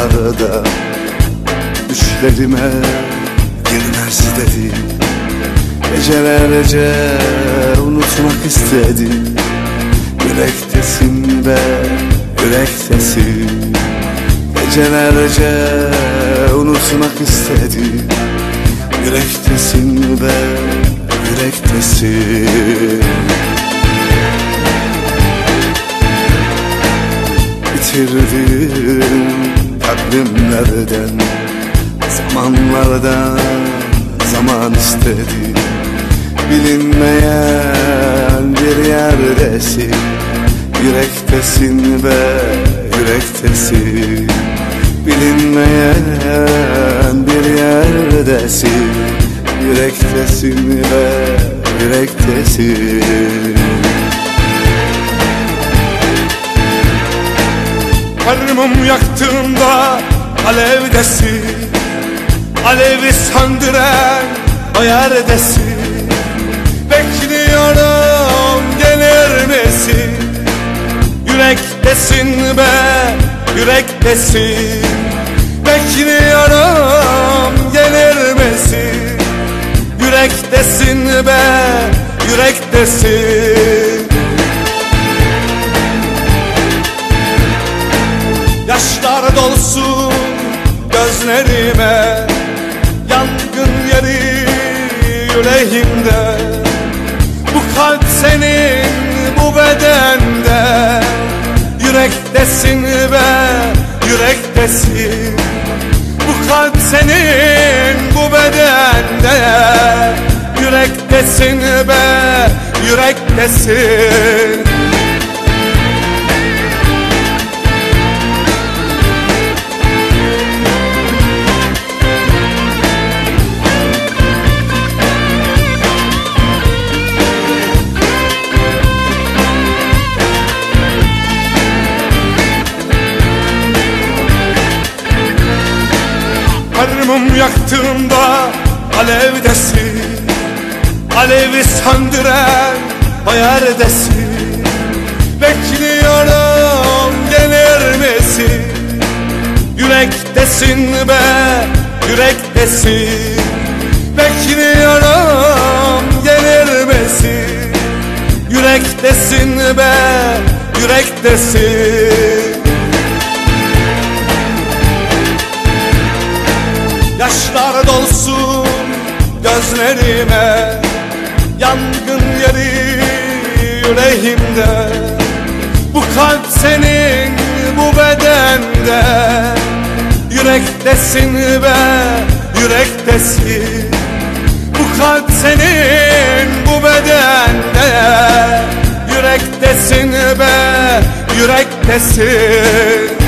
zamanlarda düşlerime girmez dedi. Gecelerce unutmak istedim. Yürektesin be, yürektesin. Gecelerce unutmak istedim. Yürektesin be, yürektesin. Bitirdim takvimlerden, zamanlardan zaman istedim. Bilinmeyen bir yerdesin. Yürektesin be, yürektesin. Bilinmeyen bir yerdesin. Yürektesin be, yürektesin. Her mum yaktığımda alevdesin. Alevi söndüren o yerdesin. Bekliyorum, gelir misin? Yürektesin be, yürektesin. Bekliyorum, gelir misin? Yürektesin be, yürektesin. Yaşlar dolsun gözlerime, yangın yeri yüreğimde. Bu kalp senin, bu bedende. Yürektesin be, yürektesin. Bu kalp senin, bu bedende. Yürektesin be, yürektesin. Her mum yaktığımda alevdesin. Alevi söndüren o yerdesin. Bekliyorum, gelir misin? Yürektesin be, yürektesin. Bekliyorum, gelir misin? Yürektesin be, yürektesin. Yaşlar dolsun gözlerime, yangın yeri yüreğimde. Bu kalp senin, bu bedende. Yürektesin be, yürektesin. Bu kalp senin, bu bedende. Yürektesin be, yürektesin.